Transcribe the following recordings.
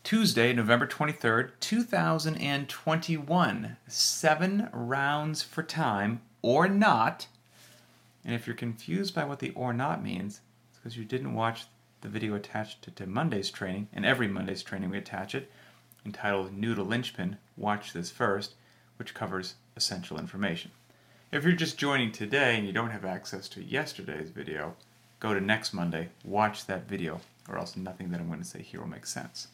Tuesday, November 23rd, 2021. 7 rounds for time or not. And if you're confused by what the or not means, it's because you didn't watch the video attached to Monday's training, and every Monday's training we attach it, entitled New to Linchpin, Watch This First, which covers essential information. If you're just joining today and you don't have access to yesterday's video, go to next Monday, watch that video, or else nothing that I'm going to say here will make sense.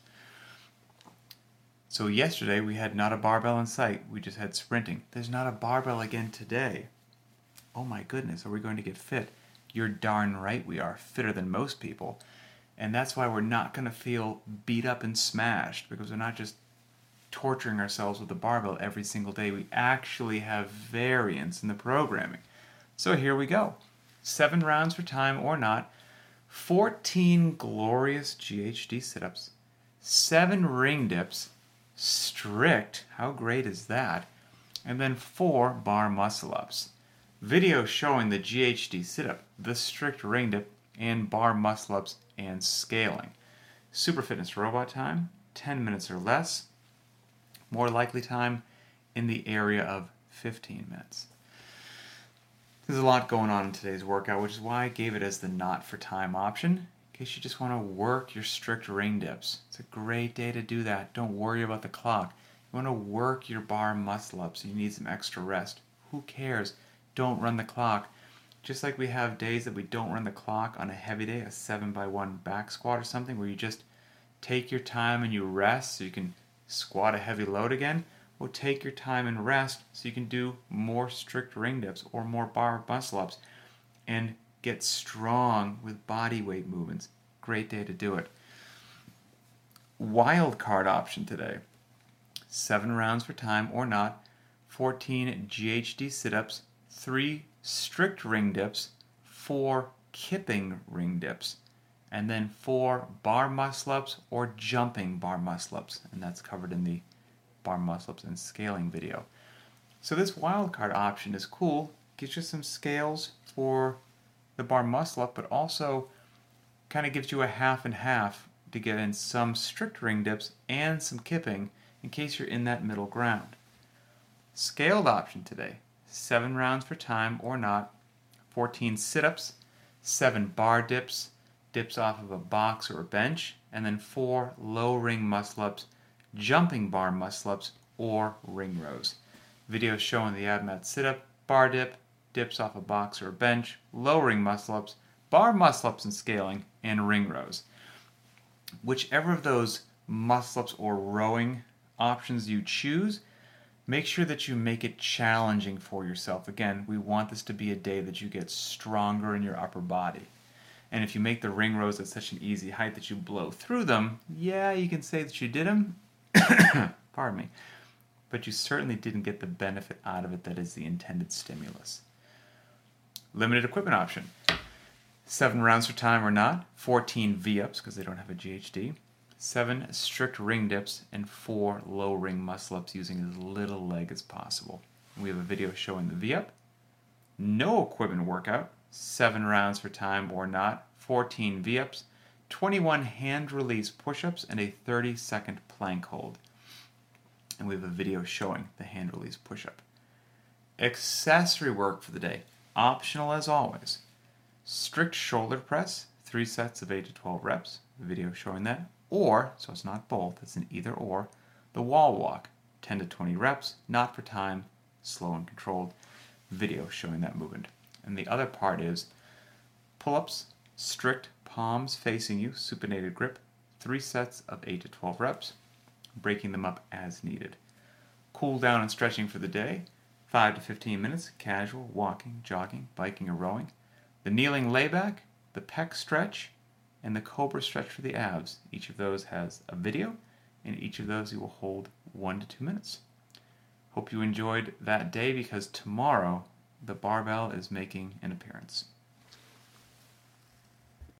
So yesterday we had not a barbell in sight, we just had sprinting. There's not a barbell again today. Oh my goodness, are we going to get fit? You're darn right we are, fitter than most people. And that's why we're not going to feel beat up and smashed, because we're not just torturing ourselves with the barbell every single day. We actually have variance in the programming. So here we go. 7 rounds for time or not, 14 glorious GHD sit-ups, 7 ring dips, strict, how great is that, and then 4 bar muscle-ups. Video showing the GHD sit-up, the strict ring dip, and bar muscle-ups and scaling. Super Fitness Robot time, 10 minutes or less. More likely time in the area of 15 minutes. There's a lot going on in today's workout, which is why I gave it as the not for time option, in case you just want to work your strict ring dips. It's a great day to do that. Don't worry about the clock. You want to work your bar muscle-ups, you need some extra rest. Who cares? Don't run the clock. Just like we have days that we don't run the clock on a heavy day, a 7x1 back squat or something, where you just take your time and you rest so you can squat a heavy load again. Well, take your time and rest so you can do more strict ring dips or more bar muscle-ups and get strong with body weight movements. Great day to do it. Wild card option today. 7 rounds for time or not, 14 GHD sit-ups, 3 strict ring dips, 4 kipping ring dips, and then 4 bar muscle-ups or jumping bar muscle-ups, and that's covered in the bar muscle-ups and scaling video. So this wildcard option is cool, gives you some scales for the bar muscle-up, but also kind of gives you a half and half to get in some strict ring dips and some kipping in case you're in that middle ground. Scaled option today. 7 rounds for time or not, 14 sit-ups, 7 bar dips, dips off of a box or a bench, and then 4 low ring muscle-ups, jumping bar muscle-ups, or ring rows. Video showing the ab mat sit-up, bar dip, dips off a box or a bench, low ring muscle-ups, bar muscle-ups and scaling, and ring rows. Whichever of those muscle-ups or rowing options you choose, make sure that you make it challenging for yourself. Again, we want this to be a day that you get stronger in your upper body. And if you make the ring rows at such an easy height that you blow through them, yeah, you can say that you did them, pardon me, but you certainly didn't get the benefit out of it that is the intended stimulus. Limited equipment option. 7 rounds for time or not, 14 V-ups because they don't have a GHD, 7 strict ring dips, and 4 low ring muscle-ups using as little leg as possible. We have a video showing the V-up, no equipment workout, 7 rounds for time or not, 14 V-ups, 21 hand release push-ups, and a 30-second plank hold. And we have a video showing the hand release push-up. Accessory work for the day, optional as always. Strict shoulder press, 3 sets of 8 to 12 reps, video showing that. Or, so it's not both, it's an either or, the wall walk, 10 to 20 reps, not for time, slow and controlled, video showing that movement. And the other part is pull-ups, strict palms facing you, supinated grip, 3 sets of 8 to 12 reps, breaking them up as needed. Cool down and stretching for the day, 5 to 15 minutes, casual, walking, jogging, biking, or rowing. The kneeling layback, the pec stretch, and the cobra stretch for the abs. Each of those has a video, and each of those you will hold 1 to 2 minutes. Hope you enjoyed that day, because tomorrow the barbell is making an appearance.